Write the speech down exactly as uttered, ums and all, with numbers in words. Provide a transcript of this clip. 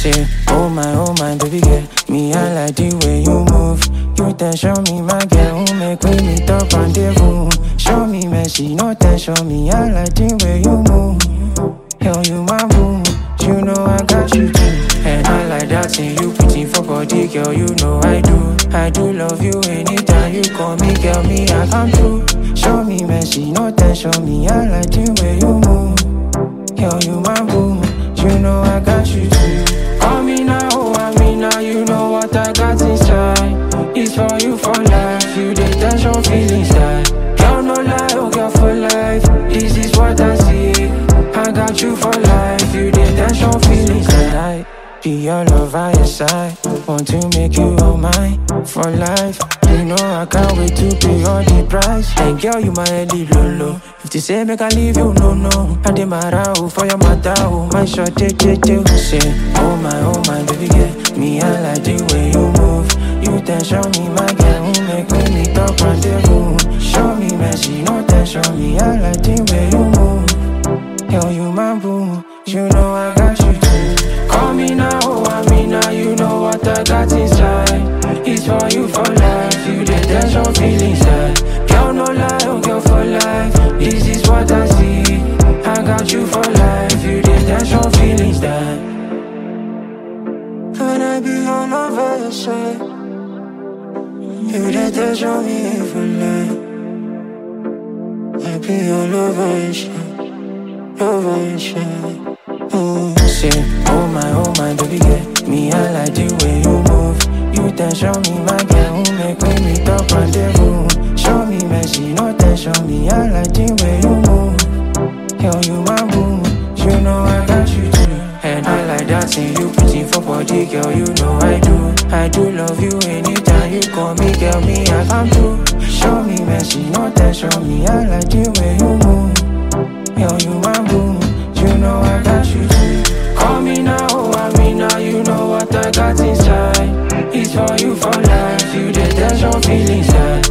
Say, oh my, oh my, baby girl, me I like the way you move. You tension me, my girl, who make me meet up on the room. Show me mercy, no tension me, I like the way you move. Hell, you my boo, you know I got you too. And I like that thing you put in for body, girl, you know I do. I do love you anytime you call me, girl, me I come through. Show me mercy, no tension me, I like the way you move. Hell, you my boo, you know I got you too. Call me now, oh I mean now, you know what I got inside. It's for you for life, you the tension feelings that. Girl, no lie, oh girl for life, this is what I see. I got you for life, you the tension feelings that I be your love by your side. Want to make you all mine for life. You know I can't wait to pay all the price. And girl, you my heady lolo. If they say make I leave you, no, no. I dey marao for your matter, oh my short, they, they, they. Say, oh my, oh my, baby girl, me I like the way you move. You tension me, my girl, who make me meet up on the room. Show me mercy, no tension me, I like the way you move. Hell, you my boo, you know I got you too. Call me now, oh I mean now, you know what I got inside. It's for you for life, you the tension feelings that. Girl, no lie, oh girl for life, this is what I see. I got you for life, you the tension feelings that. Can I be all over your side? You the tension me for life. I be all over your side, over your side. Oh. Say, oh my, oh my, baby girl, me I like the way you move. You tension me, my girl, who make me meet up on the room. Show me mercy, no tension me, I like the way you move. Hell, you my boo, you know I got you too. And I like that thing you put in for body, girl, you know I do. I do love you anytime you call me, girl, me I come through. Show me mercy, no tension me, I like the way you move. Hell, you my boo, you know I got you too. Call me now, oh I mean now, you know what I got inside. It's for you for life, you the tension feelings that.